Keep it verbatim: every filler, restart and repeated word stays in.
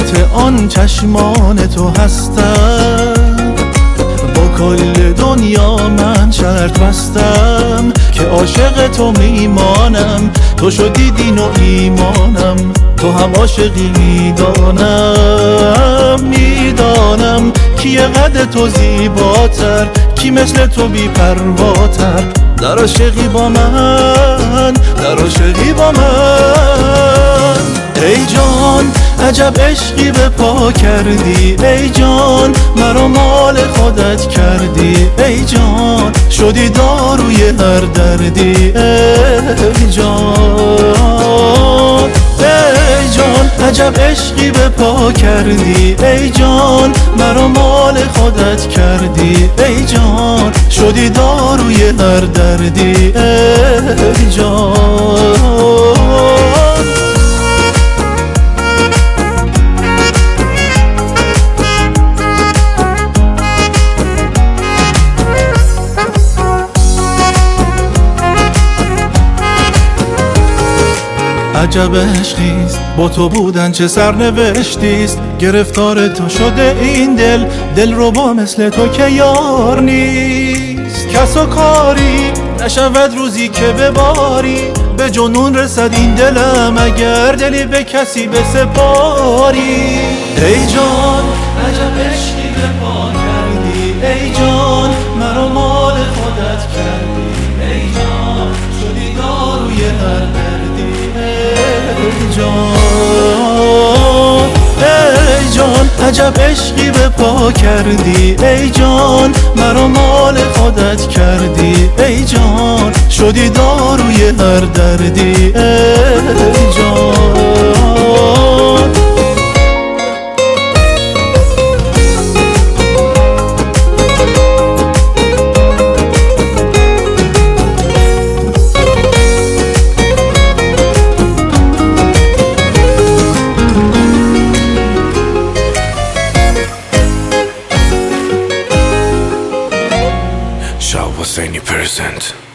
قوت آن چشمان تو هستم، با کل دنیا من شرط بستم که عاشق تو میمانم. تو شدی دین و ایمانم، تو هم عاشقی میدانم. میدانم کیه قد تو زیباتر، کی مثل تو بی پرواتر. در عاشقی با من، در عاشقی با من. ای جان عجب عشقی به پا کردی، ای جان مرا مال خودت کردی. ای جان شدی داروی هر دردی. ای جان، ای جان عجب عشقی به پا کردی، ای جان مرا مال خودت کردی. ای جان شدی داروی هر دردی. ای جان عجب عشقیست با تو بودن، چه سرنوشتیست. گرفتار تو شده این دل، دل رو با مثل تو که یار نیست. کس و کاری نشود روزی که بباری، به جنون رسد این دلم اگر دلی به کسی بسپاری. ای جان عجب عشقی به پا کردی، ای جان مرا مال خودت کردی. ای جان شدی داروی هر دردی. ای جان، ای جان عجب عشقی به پا کردی، ای جان مرا مال خودت کردی. ای جان شدی داروی هر دردی. ای جان Shah Hosseini present.